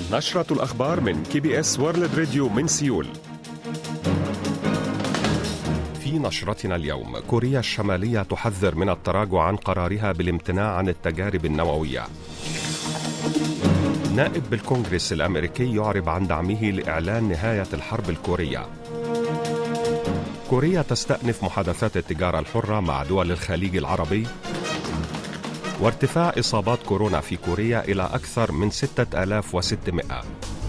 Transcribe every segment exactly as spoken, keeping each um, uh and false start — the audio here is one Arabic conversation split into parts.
نشرة الأخبار من كي بي إس وورلد راديو من سيول. في نشرتنا اليوم، كوريا الشمالية تحذر من التراجع عن قرارها بالامتناع عن التجارب النووية. نائب بالكونغرس الأمريكي يعرب عن دعمه لإعلان نهاية الحرب الكورية. كوريا تستأنف محادثات التجارة الحرة مع دول الخليج العربي. وارتفاع إصابات كورونا في كوريا إلى أكثر من ستة آلاف وستمائة.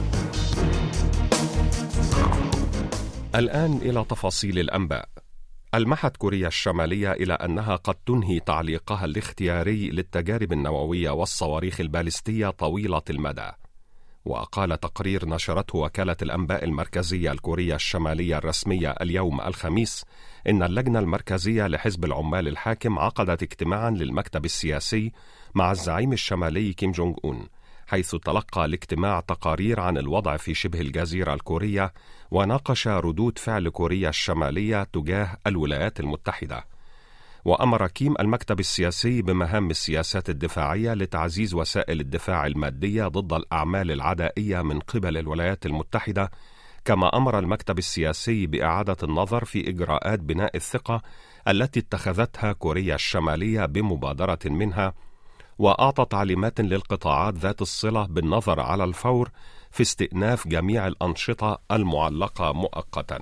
الآن إلى تفاصيل الأنباء. ألمحت كوريا الشمالية إلى أنها قد تنهي تعليقها الاختياري للتجارب النووية والصواريخ البالستية طويلة المدى. وقال تقرير نشرته وكالة الأنباء المركزية الكورية الشمالية الرسمية اليوم الخميس إن اللجنة المركزية لحزب العمال الحاكم عقدت اجتماعا للمكتب السياسي مع الزعيم الشمالي كيم جونغ أون، حيث تلقى الاجتماع تقارير عن الوضع في شبه الجزيرة الكورية وناقش ردود فعل كوريا الشمالية تجاه الولايات المتحدة. وأمر كيم المكتب السياسي بمهام السياسات الدفاعية لتعزيز وسائل الدفاع المادية ضد الأعمال العدائية من قبل الولايات المتحدة، كما أمر المكتب السياسي بإعادة النظر في إجراءات بناء الثقة التي اتخذتها كوريا الشمالية بمبادرة منها، وأعطى تعليمات للقطاعات ذات الصلة بالنظر على الفور في استئناف جميع الأنشطة المعلقة مؤقتاً.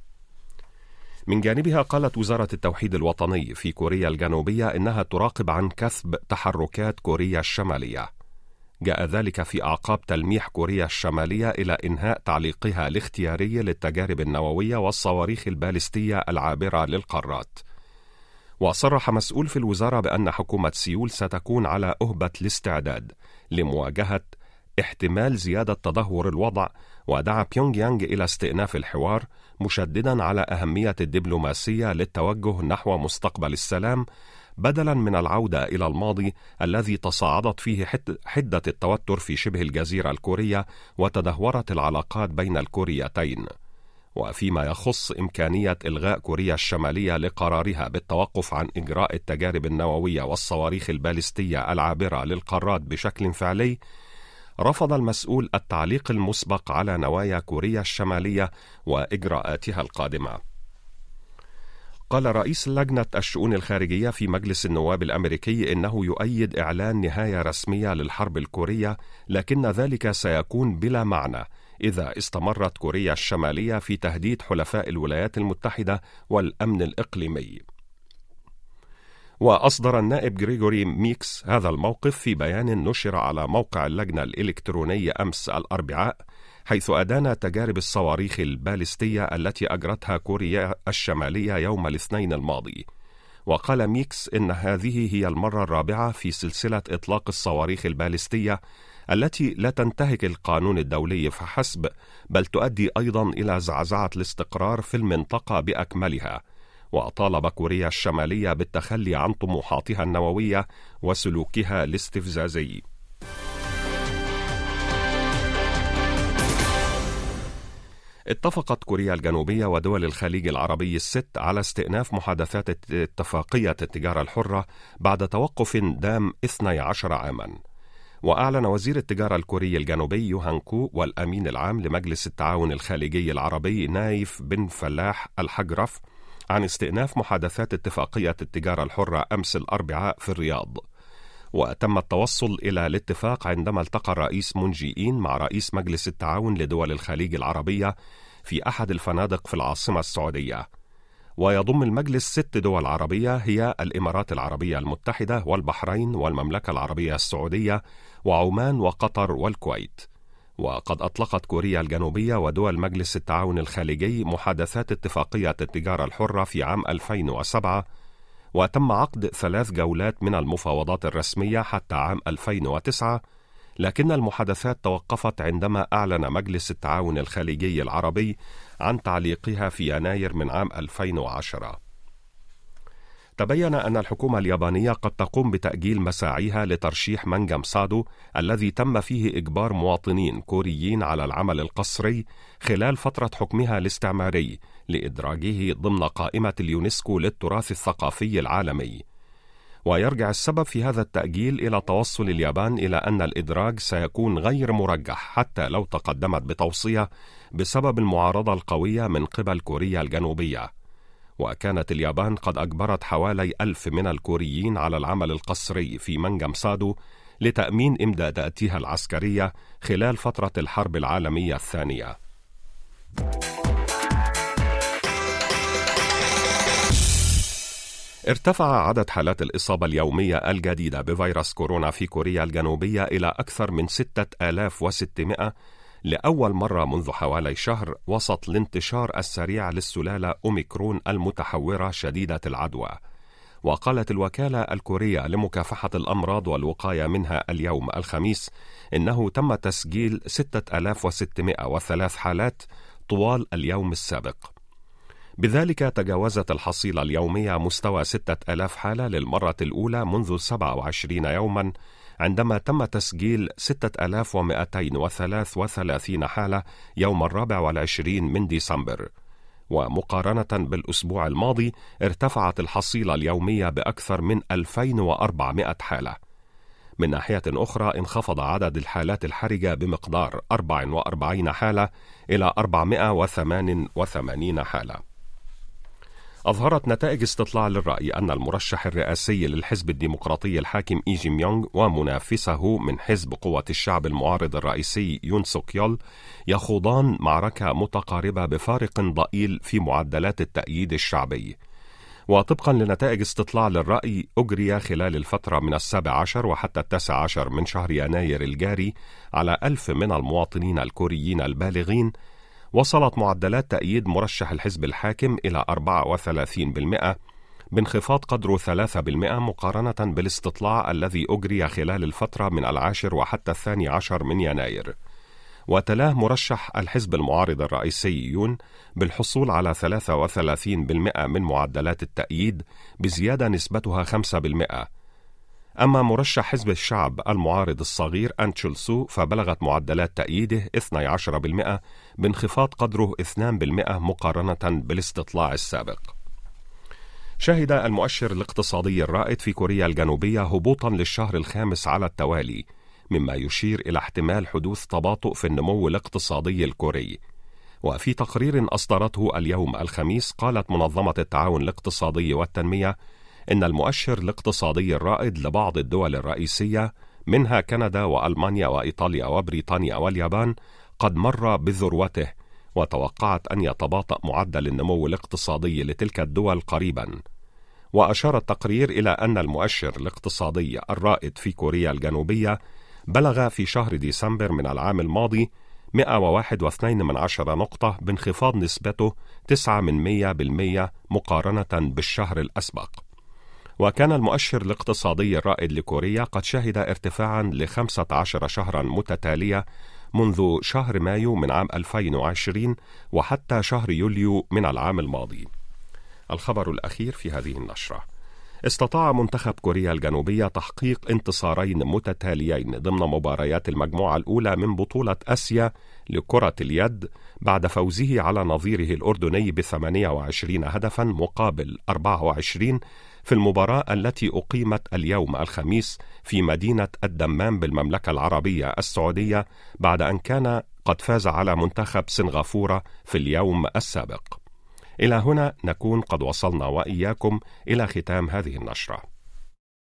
من جانبها قالت وزارة التوحيد الوطني في كوريا الجنوبية إنها تراقب عن كثب تحركات كوريا الشمالية. جاء ذلك في أعقاب تلميح كوريا الشمالية إلى إنهاء تعليقها الاختياري للتجارب النووية والصواريخ البالستية العابرة للقارات. وصرح مسؤول في الوزارة بأن حكومة سيول ستكون على أهبة الاستعداد لمواجهة احتمال زيادة تدهور الوضع، ودعا بيونغ يانغ إلى استئناف الحوار، مشددا على أهمية الدبلوماسية للتوجه نحو مستقبل السلام بدلا من العودة إلى الماضي الذي تصاعدت فيه حدة التوتر في شبه الجزيرة الكورية وتدهورت العلاقات بين الكوريتين. وفيما يخص إمكانية إلغاء كوريا الشمالية لقرارها بالتوقف عن إجراء التجارب النووية والصواريخ البالستية العابرة للقارات بشكل فعلي، رفض المسؤول التعليق المسبق على نوايا كوريا الشمالية وإجراءاتها القادمة. قال رئيس لجنة الشؤون الخارجية في مجلس النواب الأمريكي إنه يؤيد إعلان نهاية رسمية للحرب الكورية، لكن ذلك سيكون بلا معنى إذا استمرت كوريا الشمالية في تهديد حلفاء الولايات المتحدة والأمن الإقليمي. وأصدر النائب غريغوري ميكس هذا الموقف في بيان نشر على موقع اللجنة الإلكتروني أمس الأربعاء، حيث أدان تجارب الصواريخ البالستية التي أجرتها كوريا الشمالية يوم الاثنين الماضي. وقال ميكس إن هذه هي المرة الرابعة في سلسلة إطلاق الصواريخ البالستية التي لا تنتهك القانون الدولي فحسب، بل تؤدي أيضا إلى زعزعة الاستقرار في المنطقة بأكملها. وطالب كوريا الشمالية بالتخلي عن طموحاتها النووية وسلوكها الاستفزازي. اتفقت كوريا الجنوبية ودول الخليج العربي الست على استئناف محادثات اتفاقية التجارة الحرة بعد توقف دام اثني عشر عاما. وأعلن وزير التجارة الكوري الجنوبي يوهان كو والأمين العام لمجلس التعاون الخليجي العربي نايف بن فلاح الحجرف عن استئناف محادثات اتفاقية التجارة الحرة أمس الأربعاء في الرياض. وتم التوصل إلى الاتفاق عندما التقى الرئيس مون جي إن مع رئيس مجلس التعاون لدول الخليج العربية في أحد الفنادق في العاصمة السعودية. ويضم المجلس ست دول عربية هي الإمارات العربية المتحدة والبحرين والمملكة العربية السعودية وعمان وقطر والكويت. وقد أطلقت كوريا الجنوبية ودول مجلس التعاون الخليجي محادثات اتفاقية التجارة الحرة في عام ألفين وسبعة، وتم عقد ثلاث جولات من المفاوضات الرسمية حتى عام ألفين وتسعة، لكن المحادثات توقفت عندما أعلن مجلس التعاون الخليجي العربي عن تعليقها في يناير من عام ألفين وعشرة. تبين أن الحكومة اليابانية قد تقوم بتأجيل مساعيها لترشيح منجم سادو الذي تم فيه إجبار مواطنين كوريين على العمل القسري خلال فترة حكمها الاستعماري لإدراجه ضمن قائمة اليونسكو للتراث الثقافي العالمي. ويرجع السبب في هذا التأجيل إلى توصل اليابان إلى أن الإدراج سيكون غير مرجح حتى لو تقدمت بتوصية بسبب المعارضة القوية من قبل كوريا الجنوبية. وكانت اليابان قد أجبرت حوالي ألف من الكوريين على العمل القسري في منجم سادو لتأمين إمداداتها العسكرية خلال فترة الحرب العالمية الثانية. ارتفع عدد حالات الإصابة اليومية الجديدة بفيروس كورونا في كوريا الجنوبية إلى أكثر من ستة آلاف وستمائة لأول مرة منذ حوالي شهر، وسط الانتشار السريع للسلالة أوميكرون المتحورة شديدة العدوى. وقالت الوكالة الكورية لمكافحة الأمراض والوقاية منها اليوم الخميس إنه تم تسجيل ستة آلاف وستمائة وثلاث حالات طوال اليوم السابق. بذلك تجاوزت الحصيلة اليومية مستوى ستة آلاف حالة للمرة الأولى منذ سبعة وعشرين يوما، عندما تم تسجيل ستة آلاف ومئتين وثلاثة وثلاثين حالة يوم الرابع والعشرين من ديسمبر. ومقارنة بالأسبوع الماضي ارتفعت الحصيلة اليومية بأكثر من ألفين وأربعمائة حالة. من ناحية أخرى انخفض عدد الحالات الحرجة بمقدار أربعة وأربعين حالة إلى أربعمائة وثمانية وثمانين حالة. أظهرت نتائج استطلاع للرأي أن المرشح الرئاسي للحزب الديمقراطي الحاكم إي جي ميونغ ومنافسه من حزب قوة الشعب المعارض الرئيسي يون سوك يول يخوضان معركة متقاربة بفارق ضئيل في معدلات التأييد الشعبي. وطبقا لنتائج استطلاع للرأي أجري خلال الفترة من السابع عشر وحتى التاسع عشر من شهر يناير الجاري على ألف من المواطنين الكوريين البالغين، وصلت معدلات تأييد مرشح الحزب الحاكم إلى أربعة وثلاثين بالمئة بانخفاض قدره ثلاثة بالمئة مقارنة بالاستطلاع الذي أجري خلال الفترة من العاشر وحتى الثاني عشر من يناير. وتلاه مرشح الحزب المعارض الرئيسي يون بالحصول على ثلاثة وثلاثين بالمئة من معدلات التأييد بزيادة نسبتها خمسة بالمئة. أما مرشح حزب الشعب المعارض الصغير أن تشول سو فبلغت معدلات تأييده اثني عشر بالمئة بانخفاض قدره اثنين بالمئة مقارنة بالاستطلاع السابق. شهد المؤشر الاقتصادي الرائد في كوريا الجنوبية هبوطا للشهر الخامس على التوالي، مما يشير إلى احتمال حدوث تباطؤ في النمو الاقتصادي الكوري. وفي تقرير أصدرته اليوم الخميس قالت منظمة التعاون الاقتصادي والتنمية إن المؤشر الاقتصادي الرائد لبعض الدول الرئيسية منها كندا وألمانيا وإيطاليا وبريطانيا واليابان قد مر بذروته، وتوقعت أن يتباطأ معدل النمو الاقتصادي لتلك الدول قريبا. وأشار التقرير إلى أن المؤشر الاقتصادي الرائد في كوريا الجنوبية بلغ في شهر ديسمبر من العام الماضي مئة وواحد فاصلة اثنين من عشرة نقطة بانخفاض نسبته تسعة من مئة بالمئة مقارنة بالشهر الأسبق. وكان المؤشر الاقتصادي الرائد لكوريا قد شهد ارتفاعا لخمسة عشر شهرا متتالية منذ شهر مايو من عام ألفين وعشرين وحتى شهر يوليو من العام الماضي. الخبر الأخير في هذه النشرة: استطاع منتخب كوريا الجنوبية تحقيق انتصارين متتاليين ضمن مباريات المجموعة الأولى من بطولة آسيا لكرة اليد بعد فوزه على نظيره الأردني بثمانية وعشرين هدفا مقابل أربعة وعشرين في المباراة التي أقيمت اليوم الخميس في مدينة الدمام بالمملكة العربية السعودية بعد أن كان قد فاز على منتخب سنغافورة في اليوم السابق. إلى هنا نكون قد وصلنا وإياكم إلى ختام هذه النشرة.